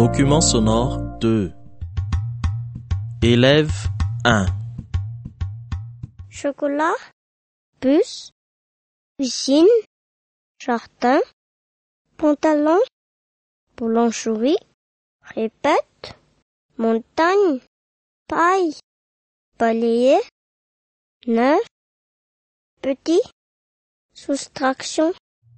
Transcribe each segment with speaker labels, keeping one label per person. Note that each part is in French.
Speaker 1: Document sonore 2. Élève 1.
Speaker 2: Chocolat, bus, piscine, jardin, pantalon, boulangerie, répète, montagne, paille, balayer, neuf, petit, soustraction.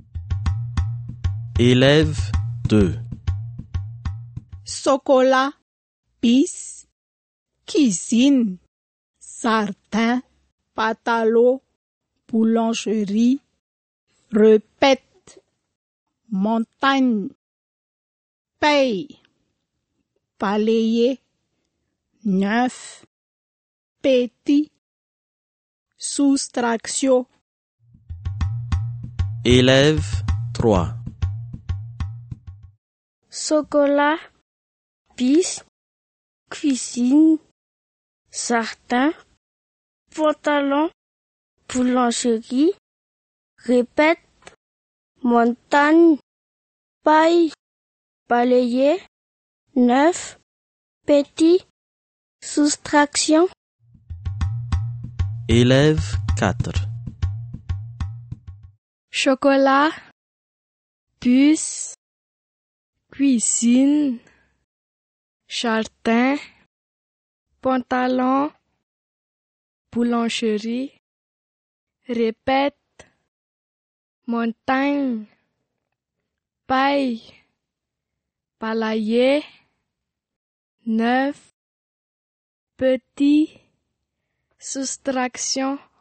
Speaker 1: Élève 2.
Speaker 3: Chocolat, bis, cuisine, jardin, pantalon, boulangerie, répète, montagne, paille, balayer, neuf, petit, soustraction.
Speaker 1: Élève 3.
Speaker 2: Chocolat, bis, cuisine, jardin, pantalon, boulangerie, répète, montagne, paille, balayer, neuf, petit, soustraction.
Speaker 1: Élève 4.
Speaker 4: Chocolat, bus, cuisine, jardin, pantalon, boulangerie, répète, montagne, paille, balayer, neuf, petit, soustraction.